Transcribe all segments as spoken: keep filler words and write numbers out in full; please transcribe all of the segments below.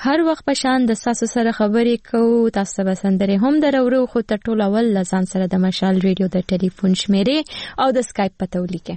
هر وخت په شان د تاسو سره خبرې کوو. تاسو به سندرې هم درورو، خو تر ټولو اول لزان سره د مشال ریډیو د ټلیفون شمیرې او د سکایپ پته ولیکئ.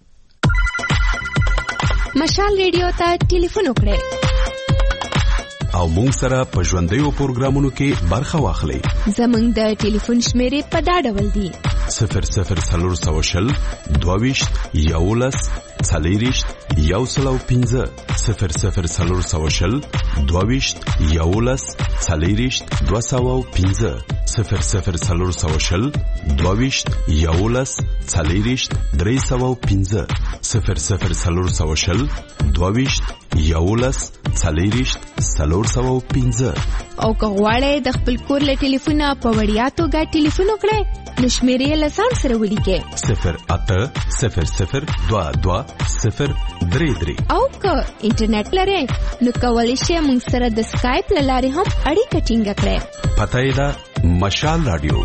مشال ریډیو ته ټلیفون وکړئ او مونږ سره په ژوندیو پروګرامونو کې برخه واخلئ. زمونږ د ټلیفون شمیرې په دا ډول دي: صفر صفر څلور سوه شل دوه ویشت یولس څلېرویشت یو سل او پنځه صفر صفر څلور سوه شل دوه ویشت یولس څلېرویشت دوه سوه او پنځه صفر صفر څلور سوه شل دوه ویشت یولس څلېرویشت درې سوه او پنځه صفر صفر څلور سوه شل دوه ویشت یولس څلېرویشت څلور سوه او پنځه. او که غواړئ د خپل کور له ټلیفونه په وړیا توګه ټلیفون وکړئ نو شمیرې یې له ځان سره ولیکئ: صفر اته صفر صفر دوه دوه صفر درې درې. او که انټرنیټ لرئ نو کولی شئ موږ سره د سکایپ له لارې هم اړیکه ټینګه کړئ. پته یې ده مشال راډیو.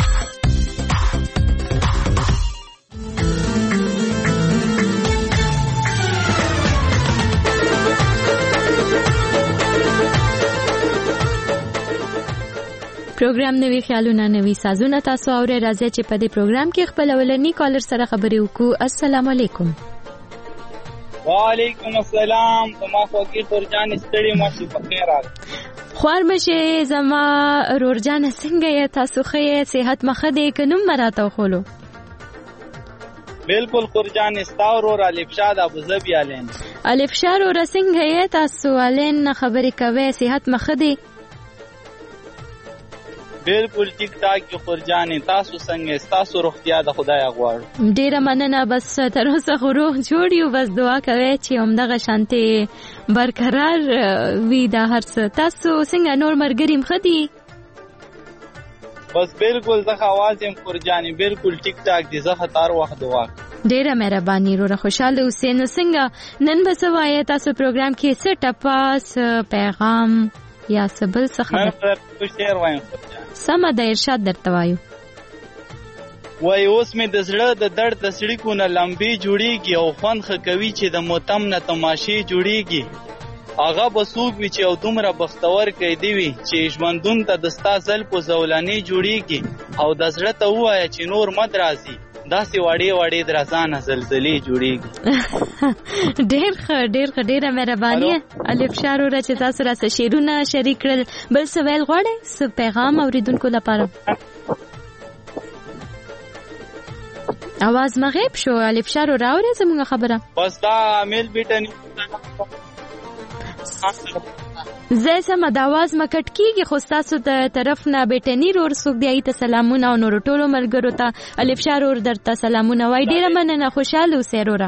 پروګرام نوی خیالونه نوی سازونه تاسو اورئ. راځي چې په دې پروګرام کې خپل اولنی کالر سره خبرې وکړو. السلام علیکم. وعلیکم السلام. زما خوږی خورجان ستړي ماشي په خیر راغلی. خوار مشه زما رورجان څنګه یې؟ تاسو ښه یې؟ صحت مخه دی که نوم مراته وخولو؟ بالکل خورجان ستا ورور الف شاه د ابوظبي الین. الف شاه وروره څنګه یې؟ تاسو الین نه خبرې کوئ، صحت مخه دی؟ بالکل ټیک ټاک جو خورجانې. تاسو څنګه؟ تاسو روغتیا د خدای غواړو. ډیره مننه. بس تر اوسه خو روغ جوړ یو. بس دعا کوئ چې همدغه شانتې برقرار وي دا هر څه. تاسو څنګه نور ملګري ښه دي؟ بس بالکل زه آواز یم خورجانې، بالکل ټیک ټاک دي. زه هر وخت دعا ډیره مهرباني وروره. خوشاله اوسئ. نو څنګه نن به څه وایې تاسو پروګرام کې؟ څه ټپه، څه پیغام یا څه بل څه خبر؟ شعر وایم خورجانې. سمه ده، ارشاد درته وایو. وای اوس مې د زړه د درد د څړیکو نه لمبې جوړیږي او خوند ښه کوي چې د ماتم نه تماشې جوړیږي. هغه به څوک وي چې او دومره بختور قیدي وي چې ژوندون ته د ستا زلفو زولانې جوړیږي. او د زړه ته ووایه چې نور مه درازي، داسې وړې وړې درازانه زلزلې جوړیږي. ډېر ښه ډېر ښه ډېره مهرباني الف شاه وروره چې تاسو راته شعرونه شریک کړل. بل څه ویل غواړئ؟ څه پیغام اورېدونکو لپاره؟ اواز مې غیب شو. الف شاه وروره اورئ زموږ خبره؟ بس دا میل بیټنی زه سمه د اواز مې کټ کېږي، خو ستاسو د طرف نه بیټني رور څوک دی ته سلامونه او نورو ټولو ملګرو ته الف شاه ورور درته سلامونه وایي. ډېره مننه. خوشحاله اوسئ وروره.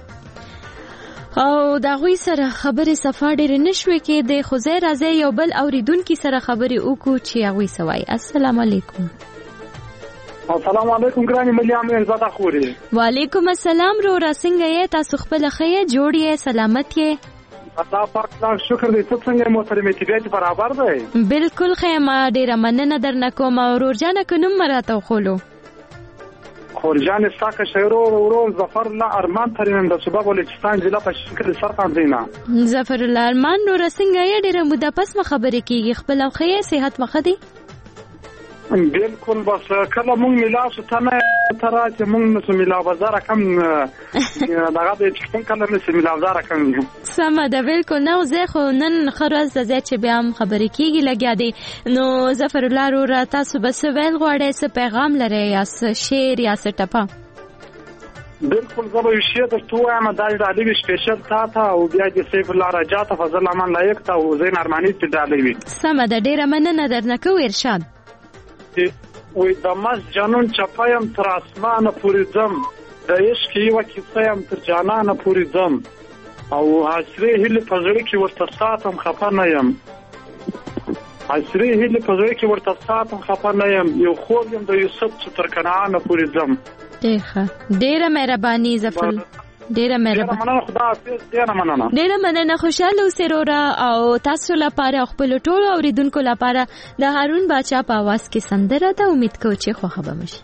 او د هغوی سره خبرې صفا ډېرې نه شوې کېدې، خو ځای راځئ یو بل اورېدونکي سره خبرې وکړو چې هغوی څه وایي. السلام علیکم. السلام علیکم ګرانې ملیام عزت خورې. وعلیکم السلام وروره څنګه یې؟ تاسو خپله ښه یې؟ جوړ یې؟ سلامت یې؟ الله پاک لاک شکر دی. ته څنګه محترمې طبیعت برابر دی؟ بالکل ښه یم. ډېره مننه درنه کوم. ورور جانه که نوم مې راته وښولو؟ خورجان ستا کشر ورور ظفر الله ارمان ترین د صوبه بلوچستان ضلع په شکل سرخندینا. ظفر الله ارمان وروره څنګه یې؟ ډېره موده پس مو خبرې کېږي. خپله ښه یې؟ صحت مو ښه دی؟ بالکل. بس کله مونږ ملاو شو ته نه ته را چې مونږ نسو ملاو بازار کم دغه د چکن کله نسو ملاو بازار کم. سمه ده بالکل. نه زه خو نن ښه ورځ ده زه چې بیا هم خبرې کېږي لګیا دی. نو ظفر الله وروره تاسو به څه ویل غواړئ؟ څه پیغام لرئ یا څه شعر یا څه ټپه؟ بالکل زه به یو شعر درته ووایم. دا ډالۍ وي سپیشل تا ته او بیا د سیف الله رجا ته فضل امان لایق ته او زین ارماني ته ډالۍ وي. سمه ده. ډېره مننه درنه کوو. ارشاد. وی د مست جنون چپایم تر اسمانه پورې ځم، د عشق یوه کیسه یم تر جانانه پورې ځم، او عصري هیلې په زړه کې ورته ساتم خفه نه یم، عصري هیلې په زړه کې ورته ساتم خفه نه یم، یو خوب یم د یوسف چې تر کنعانه پورې ځم. ډېره مهرباني ظفر. ډېره مهرباني. ډېره مننه. ډېره مننه. خوشحاله اوسئ وروره. او تاسو لپاره او خپلو ټولو اورېدونکو لپاره د هارون باچا په اواز کې سندره ده. امید کوو چې خوښه به مو شي.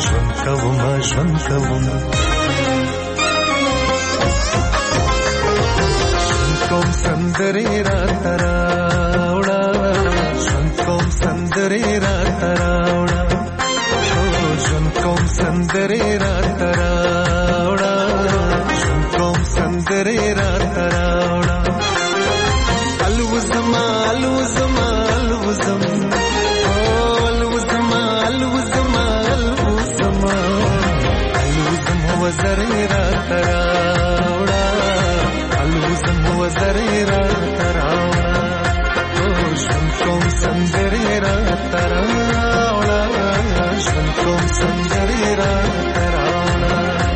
ژوند کوم ژوند کوم کوم سندرې راته راوړه ژوند کوم سندرې راته راوړه ژوند کوم سندرې راته راوړه ژوند کوم سندرې راته راوړه الوزما الوزما الوزم الوزما الوزما الوزما الوزم وزرې راته راوړه الوزم وزرې راته راوړه ژوند کوم سندرې راته راوړه ژوند کوم سندرې راته راوړه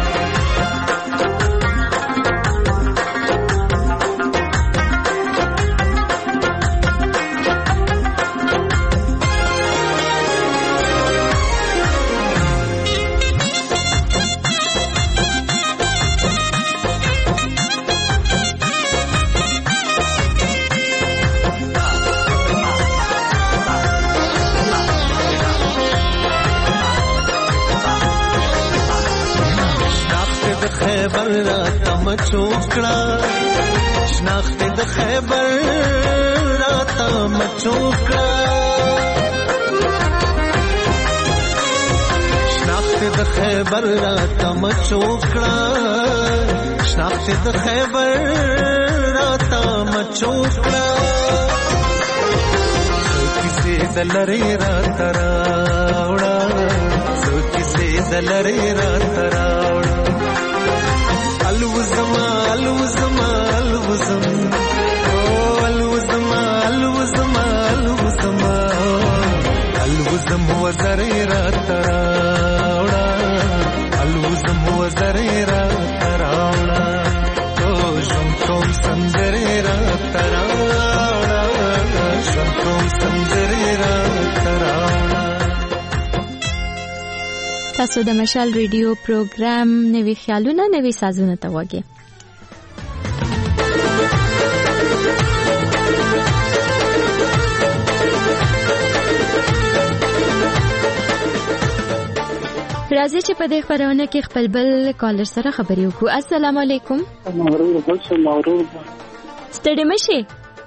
خیبر راته مچوکړه شناخت د خیبر راته مچوکړه شناخت د خیبر راته مچوکړه شناخت د خیبر راته مچوکړه څو کیسې د لرې راته راوړه څو کیسې د لرې راته راوړه الوزما الوزما الوزم الوزما الوزما الوزما الوزم وزرې راته راوړه الوزم وزرې راته راوړه ژوند کوم سندرې راته راوړه ژوند کوم سندرې راته راوړه. تاسو د مشال ریډیو پروګرام نوي خیالونه نوي سازونه ته وګورئ. راځي چې په دې خبرونه کې خپل بل کالر سره خبرې وکړو. السلام علیکم. ستړي مشي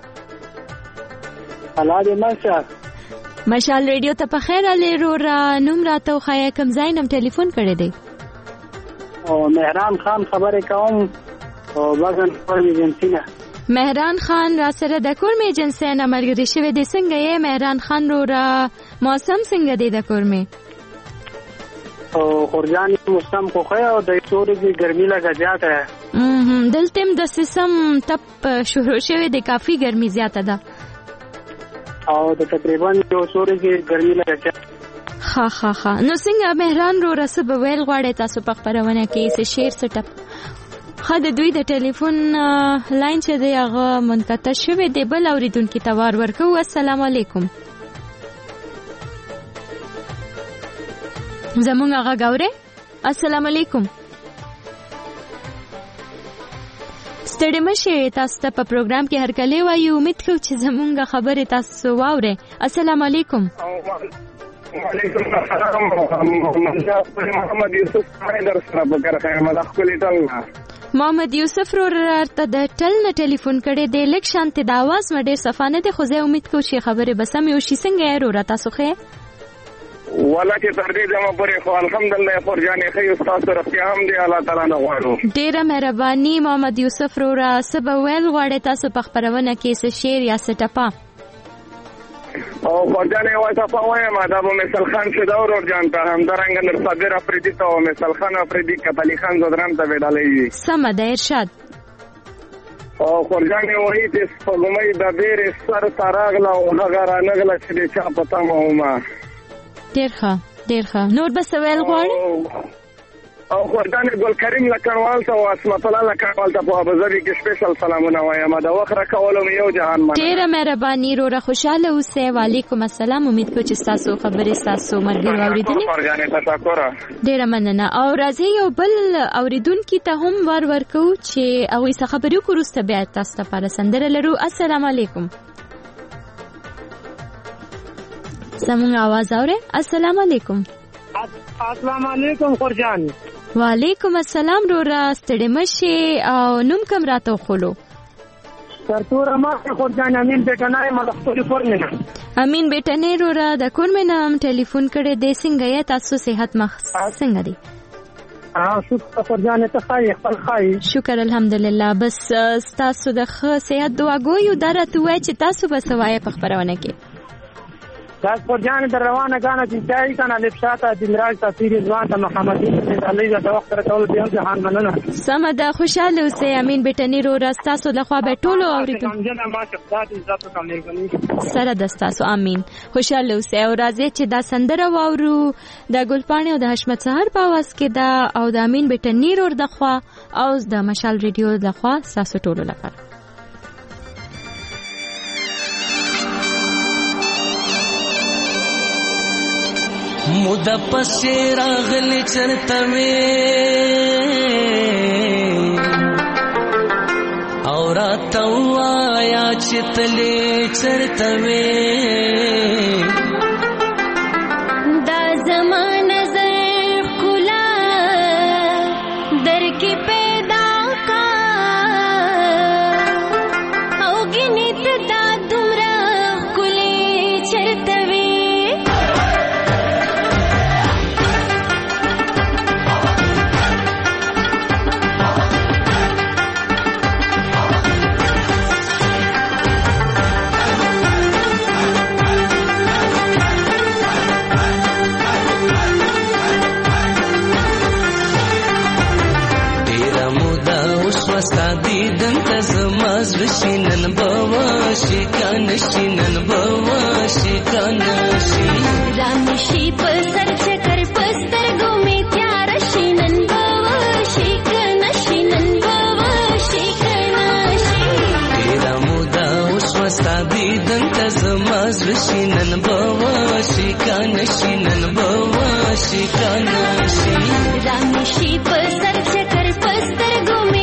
حالا دې ماشه مشال ریډیو ته په خیر علي رو را نوم راته وخایه کوم ځای نم ټلیفون کړی دی. او مهران خان خبرې کوم او بازن کور می جنسینه. مهران خان را سره د کور می جنسینه ملګری شوی دی. څنګه یې مهران خان رو را موسم څنګه دی د کور می؟ او خورجان موسم خو خو او د سوري کی ګرمي لګا زیاته ہے. ام دلته د سیسم تپ شروع شوی دی. کافی ګرمي زیاته ده او د تقریبا یو سوري کی ګرمي لګا. ها ها ها نو څنګه مهران رو رسب ویل غواړي تاسو په خبرونه کې څه شعر څه ټپ خاله دوی د ټلیفون لاین چې دی هغه منقطع شوی دی. بل اوریدونکو ته وار ورکو. السلام علیکم. زمونږ هغه غوړې. السلام علیکم. ستړي مشه تاسو ته په پروګرام کې هر کله وایو. امید کوم چې زمونږ خبره تاسو واورئ. السلام علیکم. وعلیکم السلام. محمد یوسف در سره بګر خیمه د خپل ټل محمد یوسف رو ورته د ټل نه ټلیفون کړي دی. لک شانته د आवाज مډه صفانه ده. خو زه امید کوم چې خبره بسم یو شي. څنګه یې رو را تاسو خې ولکه تر دې دمه پورې خو الحمدلله خورجانې خې استاد رفتیا هم دی. الله تعالی نه غواړو. ډیره مهرباني محمد یوسف رو را سب ویل غواړي تاسو په خبرونه کې څه شعر یا څه ټپه او خورجانې وایي په وایم دا به مثال خان چې دا ور جان ته هم درنګ نر صابر افریدی ته او مثال خان افریدی کتلی خان زدران ته وډالې سم ده ارشاد. او خورجانې وایي چې سپوږمۍ د ډېر سر تراغله او هغه رانغله چې چا پتا مهمه. ډیر ښه ډیر ښه. نور بس ویل غواړي او خورجانې ګل کریم لکړوال ته او اسمت الله لکړوال ته په ابوظبي کې سپیشل سلامونه وایم. دا وخت راکولم یو جهان مننه. ډیره مهرباني رو را خوشاله اوسئ. وعلیکم السلام. امید کوم چې تاسو خبرې تاسو مرګ اوریدلې. خورجانې تشکر. ډیره مننه. او راځي یو بل اوریدونکو ته هم ور ورکو چې هغه څه خبرې کوروسته بیا تاسو ته پر سندره لرو. السلام علیکم. زموږ आवाज اورئ. السلام علیکم. السلام علیکم خورجان. وعلیکم السلام رورا ستړي مشه او نوم کوم راته خلو ترتور ما خورجان امین بیٹنای ملخصولی کورمنه. امین بیٹنای رورا د کورمنه هم ټلیفون کړي د څنګه یا تاسو صحت مخ څنګه دي؟ اه شکر خورجان ته خای خپل خای. شکر الحمدلله. بس تاسو د ښه صحت دعا کوي درته وای چې تاسو به سوای په خبرونه کې. تاسو خورجان در روانه غاڼه چې ځای کنه لپشاته د مراج تفسیر ځوان ته محمدي د الله د وخت راټول بیا جهان مننه. سم ده خوشاله اوسئ امین بیٹنی رو راستاسو د خوا به ټولو اوریدو سره د تاسو امین خوشاله اوسئ او راځي چې دا سندره واورو د ګلپاڼې او د حشمت سحر په आवाज کې دا او د امین بیٹنی رو د خوا او د مشال ریډیو د خوا تاسو ټولو لپاره. مودا پسې راغلی چرته وې او راته وایا چې تلې چرته وې دا زمانه زر ښکلا در کې پیدا کا او ګینې ته دا دومره ښکلې چرته وې دیدن تزما زشینن بوا شکان شینن بوا شکان شین رامشی پر سر چکر پستر گومی تیار شینن بوا شکان شینن بوا شکان شین تیرا مودا اوس وستا دیدن تزما زشینن بوا شکان شینن بوا شکان شین رامشی پر سر چکر پستر گومی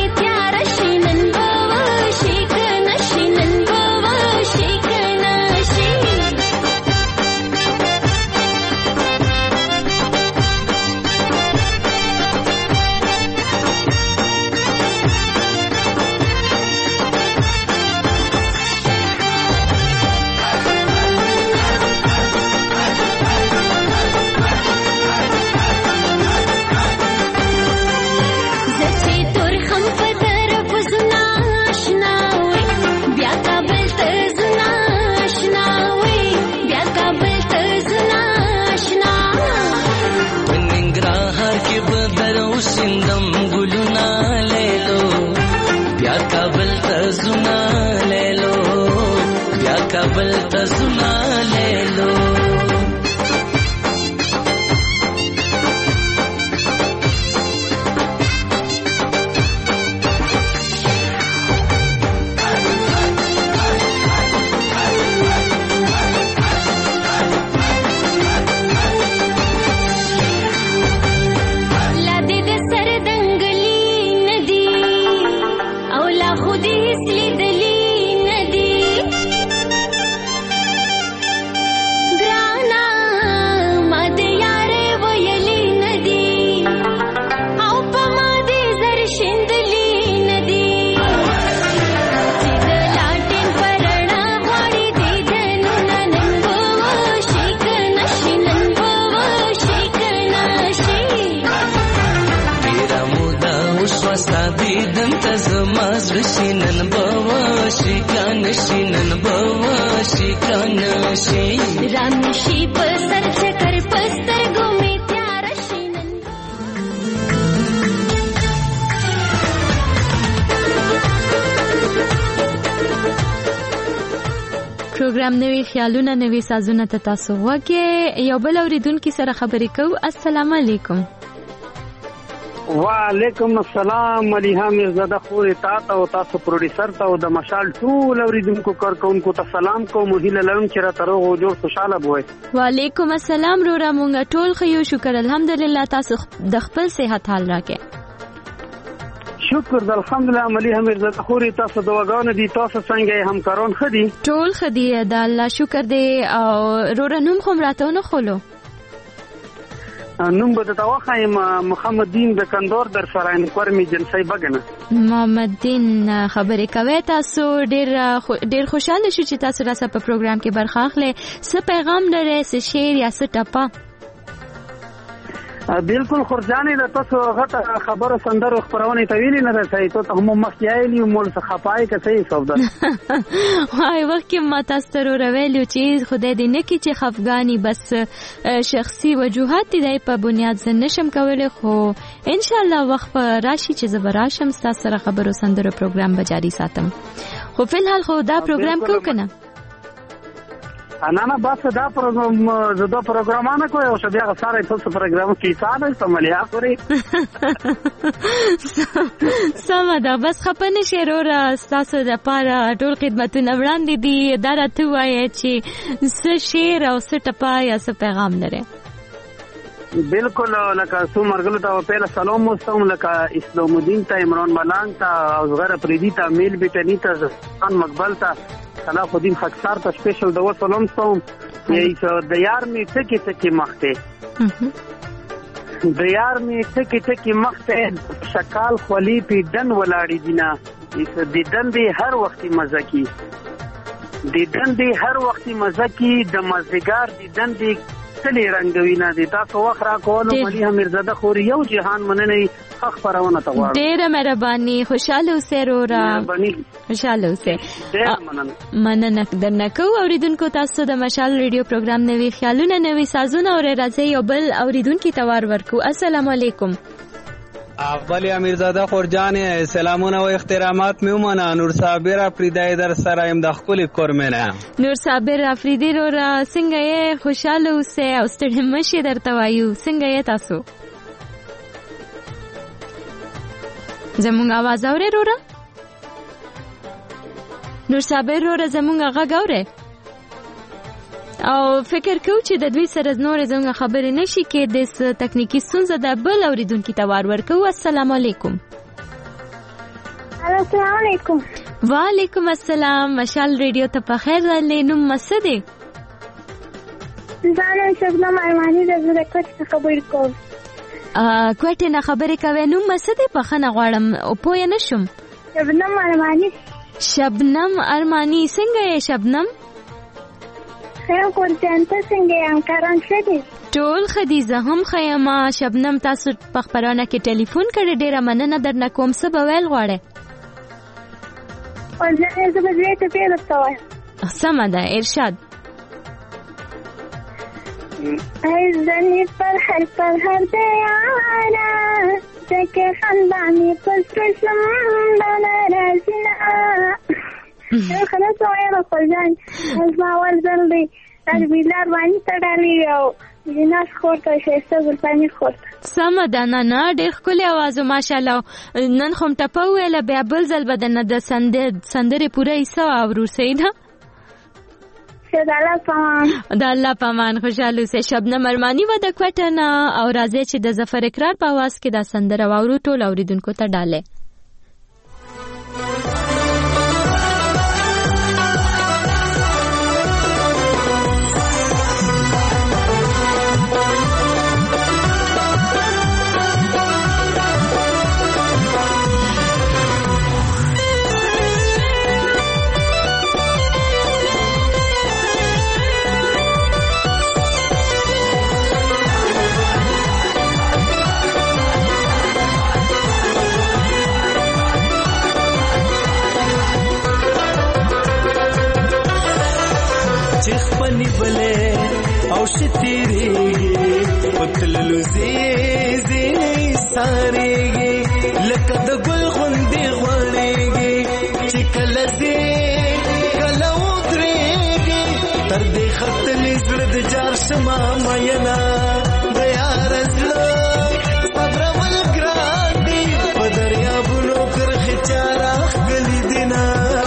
کابل ته زما لیلو شینن بوا شکان شینن بوا شکان شین رامشی پر سر چکر پستر گومی تیار شینن پروګرام نوی خیالونه نوی سازونه ته تاسو وګه یو بل اوریدونکو سره خبرې کوو. السلام علیکم. وعلیکم السلام ملیحه میرزاده خوري تاسو او تاسو پروډوسر ته او د مشال ټول اوریدونکو کارکونکو ته سلام کوم. هیله لرم چې را تر او جوړ خوشاله بوئ. وعلیکم السلام رورا مونږ ټول خو شکر الحمدلله. تاسو د خپل صحت حال راکې؟ شکر د الحمدلله ملیحه میرزاده خوري تاسو دواګانو دي تاسو څنګه همکاران خدي؟ ټول خدي د الله شکر دی. او رورا نوم خو راته نه خولو نوم به درته وښایم محمد دین د کندور در سره انکور می جنسي بګنه. محمد دین خبرې کوي. تاسو ډېر ډېر خوشاله شو چې تاسو راسه په پروګرام کې برخه اخلئ. څه پیغام لرئ، څه شعر یا څه ټپه؟ بالکل خورجانې د تاسو غټه خبره سندرو خپرونې ته ویلې نه رسېږي ته هم مخکې ویلي مول څه خپای که صحیح سودا وای وخت کې ما تاسو ته ورویلو چې خدای دې نه کړي چې خفګاني بس شخصي وجوهات دې په بنیاد زه نشم کولی، خو ان شاء الله وخت راشي چې زه به راشم ستاسو سره خبرو سندرو پروګرام به جاري ساتم. خو فلحال خو دا پروګرام کوو که نه؟ نه نه بس دا پروګرام زه دا پروګرامونه کوی او بیا سره تاسو پروګرام کې ساده سملیا خوري سمه ده. بس خپه نشئ وروره، ستاسو دپاره ټول خدمتونه وړاندې دي. دا راته ووایه چې څه شعر او څه ټپه یا څه پیغام لرئ؟ بالکل لکه څو مرګلو ته پهله سلام وستم، لکه اسلام الدین ته، عمران ملانګ ته، اصغر افریدي ته، میل بیٹنی ته، زستان مقبل ته، صلاح الدین خاکسار ته سپیشل د وسلام ستم. د یار می ټکی ټکی مخته د یار می ټکی ټکی مخته شکال خلی پی دن ولاړی دینا د دن دی هر وخت مزه کی د دن دی هر وخت مزه کی د مزګار د دن دی تلی رنگوینا دی. تاسو وخت را کولو ملیحه میرزاده خور یو جهان مننه حق پرونه ته غواړم. ډېره مهرباني، خوشاله اوسئ وروره، خوشاله اوسئ. ډېره مننه مننه درنه کوو. اوریدونکو تاسو د مشال ریډیو پروګرام نوي خیالونه نوي سازونه او راځي یو بل اوریدونکو ته وار ورکو. السلام علیکم. اول امیرزاده خورجان سلامونه و احترامات میومنه. نور صابر افریدی در سره ام د خپل کورمنه. نور صابر افریدی رو را څنګه یې؟ خوشاله اوسئ او ستړي مشئ درته وایو. څنګه یې تاسو؟ زمونږ आवाज اورئ وروره؟ نور صابر وروره زمونږ غږ اورئ؟ او فکر کوو چې د دوی سره نور زموږ خبرې نشي کېدای، تکنیکی ستونزه ده. بل اوریدونکي ته وار ورکوو. السلام علیکم. السلام علیکم. وعلیکم السلام. مشال ریډیو ته په خیر راغلی. نوم مو څه دی؟ زه نن شبنم ارماني د زه د کوټې نه خبرې کوم. کوټې نه خبرې کوې؟ نوم مو څه دی؟ بخښنه غواړم پوه نه شوم. شبنم ارماني. شبنم ارماني. څنګه یې شبنم؟ خیر قرجان ته څنګه یې؟ همکاران ښه دي؟ ټول ښه دي، زه هم ښه یم. شبنم تاسو په خپرونه کې ټلیفون کړی، ډېره مننه درنه کوم. څه به ویل غواړئ؟ قرجان زه به دوې ټپې درته وایم. سمه ده، ارشاد. ای زنې پر هر پر هر د یاره چکې خندا مې په زړه شم بله راځي نه خلاص وایم قرجان زما اول ځل دی تربیلار باندې تړلی او جناس خور ته ښایسته ګلپاني خور ته. سمه ده. نه نه ډېر ښکلی اواز و ماشاءالله. نن خو م ټپه وویله، بیا بل ځل به درنه د سندرې پوره ایسه واورو. صحیح ده؟ د الله پامان. د الله پامان. خوشحاله اوسئ. شبنم ارماني وه د کوټه نه. او راځئ چې د ظفر اقرار په اواز کې دا سندره واورو. ټول اوریدونکو ته ډالۍ. او شتیریږي پتللو زیزی ساریږي لکه د ګل غوندې غوړېږي چې کله زی کله ودرېږي تر دې ختلې زړه د جار شمه مینه د یار زړه صبرول ګران دي په دریابونو کرښې چاره ښکلي دي نه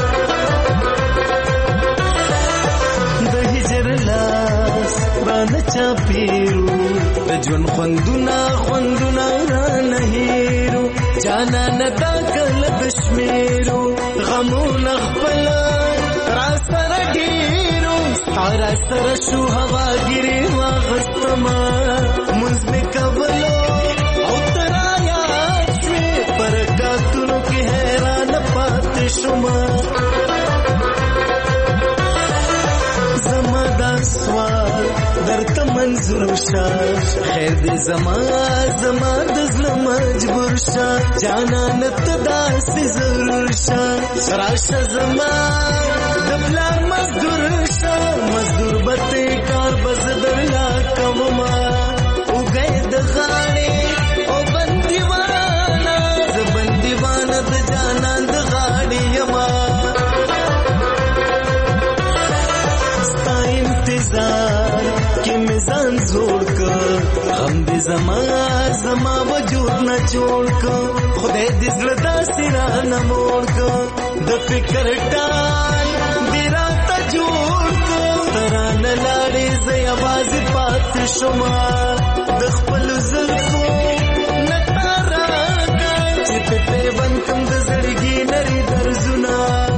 چاپیرو د ژوند خوندونه خوندونه رانه هیرو جانا نتا کله بشمیرو غمونه خپل را سره ډیرو را سره شو هوا ګیري واغستما منځ مې منظور شا خیر دې زما زما د زړه مجبور شا جانان ته داسې ضرور شا راشه زما د پلار مزدور شا مزدور بته کار بس درلا کوما او گئے د غاړې او بندیوانا ز بندیوانا د جانان د غاړې یما ستا انتظار کې میزان زوړ کړ غم دې زما زما وجود نه جوړ کړ خدای دې زړه داسې رانه موړ کړ د فکر ټال دې راته جوړ کړ ترانه لاړې زه یوازې پاتې شومه د خپلو زلفو نه تا راکړه چې په پیوند کړم د زړګي لرې درزونه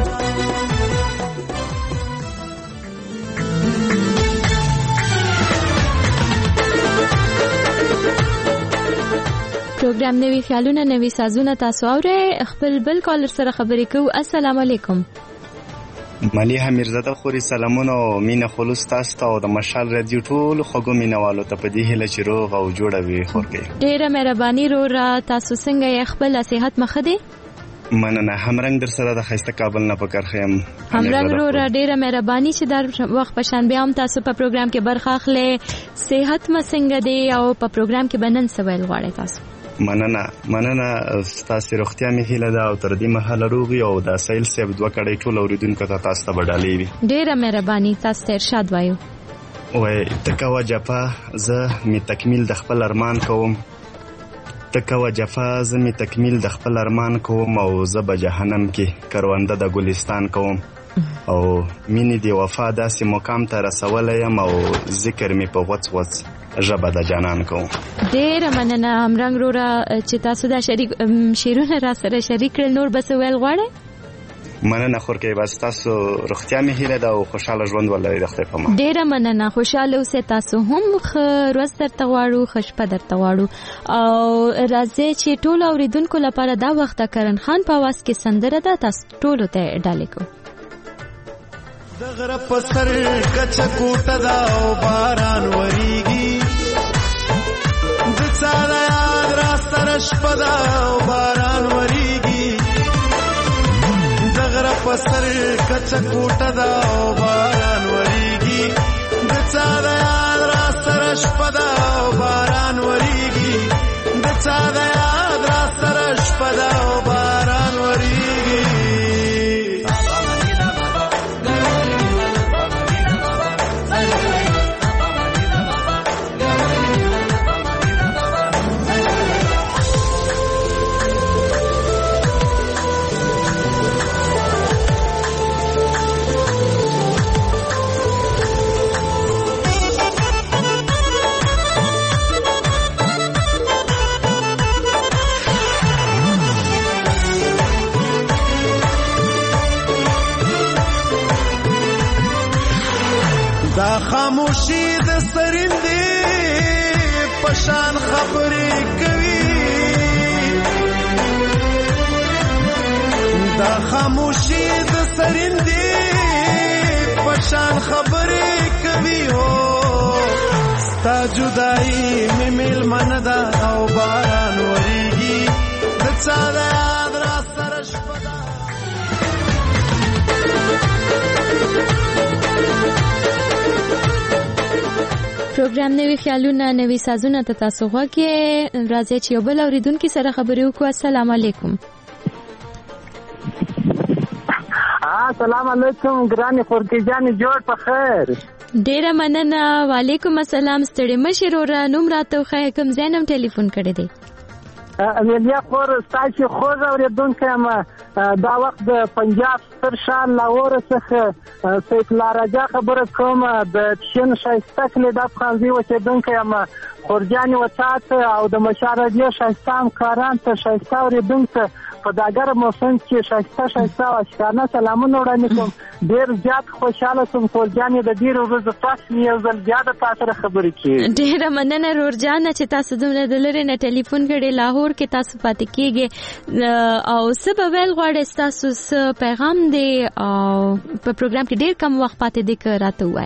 پروګرام نوي خیالونه نوي سازونه تاسو اورئ خپل بل کالر سره خبرې کوو. السلام علیکم. ملیحه میرزاده خوري سلامونه او مینه خلوص تاسو ته او د مشال رادیو ټول خوږو مینوالو ته په دې هیله چې روغ او جوړه وي خورګي. ډیره مهرباني رورا تاسو څنګه یې خپل صحت مخه دی؟ مننه همرنګ در سره د خیسته کابل نه پکړ خیم. همرنګ رورا ډیره مهرباني چې در وخت په شان بیا هم تاسو په پروګرام کې برخه اخلئ. صحت م څنګه دی او په پروګرام کې بنن سوال غواړئ تاسو؟ مننه مننه تاسو روغتیا مې هیله ده او تر دې مهاله روغي او د سیل سیب دوه کړي ټول اوریدونکو ته تاسو ته بدالې وي. ډیره مهرباني تاسو ته ارشاد وایو. وای تکوا جفا زه می تکمیل د خپل ارمان کوم تکوا جفا زه می تکمیل د خپل ارمان کوم او زه به جهنم کې کرونده د ګلستان کوم او مینې دی وفا داسې مقام ته رسولی یم او ذکر می په غوڅ غوڅ ژبه د جانان کوم. ډیره مننه همرنګ رورا چې تاسو دا شریک شیرونه را سره شریک کړل. نور بس ویل غواړئ؟ مننه خورکې بس تاسو روغتیا مې هیله ده او خوشاله ژوند ولرئ د خدای په امان. ډیره مننه خوشاله اوسئ تاسو هم ښه ورځ درته غواړو ښه شپه درته غواړو او راځئ چې ټولو اورېدونکو لپاره دا وخت د کرن خان په اواز کې سندره ده تاسو ټولو ته ډالۍ کوو. د غره په سر کچه کوټه ده او باران وریږي د چا د یاد را سره شپه ده او باران وریږي د غره په سر کچه کوټه ده او باران وریږي د چا د یاد را سره شپه ده او باران وریږي د چا د یاد را سره شپه ده او باران وریږي دا خاموشي د سرندې پشان خبرې کوي دا خاموشي د سرندې پشان خبرې کوي هو ستا جدائی مې میلمنه ده او باران وریږي د چا د یاد را سره شپه ده. پروګرام نوي خیالونه نوي سازونه ته تاسو غواړئ. راځي چې یو بل اوریدونکو سره خبرې وکړو. السلام علیکم. السلام علیکم ګرانې خورکې جانې جوړ په خیر. ډیره مننه. وعلیکم السلام. ستړي مشې رورا نوم راته وښایه کوم ځای نه ټلیفون کړی دی؟ امینیا خور ستاسو خوږ اوریدونکی یم. دا وخت د پنجاب ستر ښار لاهور څخه سیف الله راجا خبره کوم. د شین ښایسته کلي د افغانځي اوسېدونکی یم. خورجانې وطاعت او د مشال رادیو ښایسته همکاران ته ښایسته اورېدونکو په دا ګرم موسم کې ښایسته ښایسته او اشکانه سلامونه وړاندې کوم. ډېر زیات خوشحاله شوم خورجانې د ډېرو ورځو پس مې یو ځل بیا د تا سره خبرې کېږي. ډېره مننه رورجانه چې تاسو دومره د لرې نه ټلیفون کړی. لاهور کې تاسو پاتې کېږئ او څه به ویل غواړئ؟ ستاسو څه پیغام دی او په پروګرام کې ډېر کم وخت پاتې دی که راته ووایه.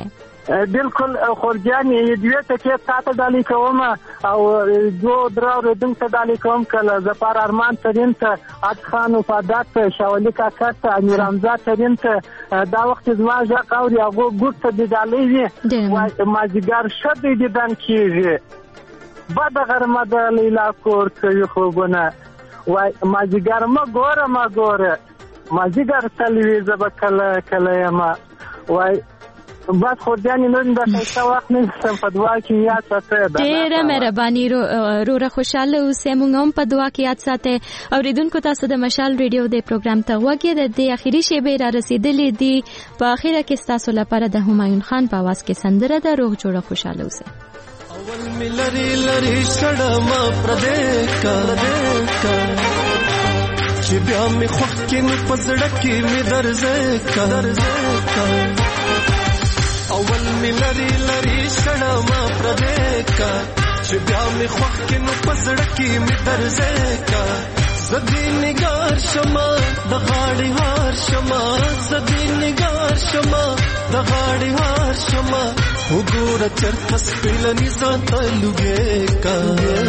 بالکل خورجان دوی ټکي تاسو ډالۍ کوم او دو درو ردم ته ډالۍ کوم کله زفر ارمان ترين ته عاد خان وفادات شاولي کاکا ته امیر حمزه ترين ته دا وخت زما ځا قوري هغه ګوت ته ډالۍ وي وای ماجګر شد دي دان کیږي بعد غرمه د لیلا کور کوي خوبونه وای ماجګر ما ګوره ما ګوره ماجګر تلوي زب کله کله ما وای بس خورجانې نن د ښایسته وخت نه په دعا کې یاد ساتئ. ډېره مهرباني وروره خوشحاله اوسئ موږ هم په دعا کې یاد ساتئ. اورېدونکو تاسو د مشال ریډیو د پروګرام ته غوږ یې د دې اخري شیبې را رسېدلې دي. په اخره کې ستاسو لپاره د همایون خان په اواز کې سندره ده. روغ جوړه خوشحاله اوسئ. اول مې لري لري شړم پردې کا چې بیا مې خوښ کې نو په زړه کې مې درځه کا اول می لری لری شړم پردې کا چې بیا می خوښ کې نو پزړه کې می درځه کا زدي نگار شمه د غاړې هار شمه زدي نگار شمه د غاړې هار شمه وګوره چرته سپلني ځان ته لګې کا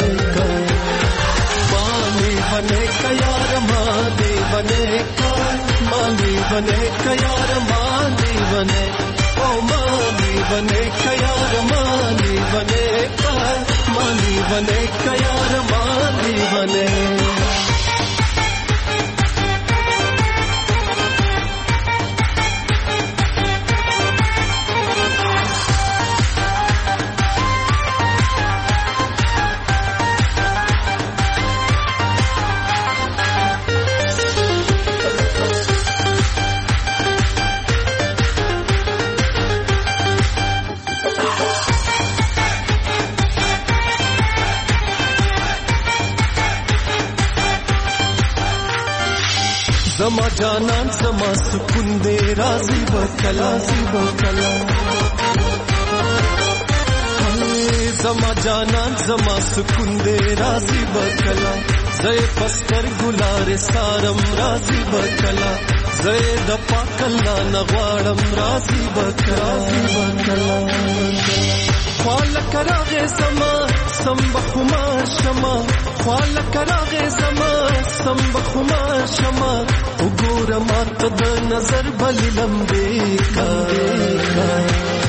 مالي بنے کا یار مالي بنے کا مالي بنے کا یار مالي بنے او مالي بنے کا یار مالي بنے کا مالي بنے کا یار مالي بنے زما جانان زما سکون دے راضی بکلا زی بکلا زما جانان زما سکون دے راضی بکلا زے پستر گلار سارم راضی بکلا زے د پاک الله نغواړم راضی بکلا زی بکلا خال کراغه زما سم بخمار شما خال کراغه زما سم بخمار شما وګوره ماته د نظر بل لمبې کا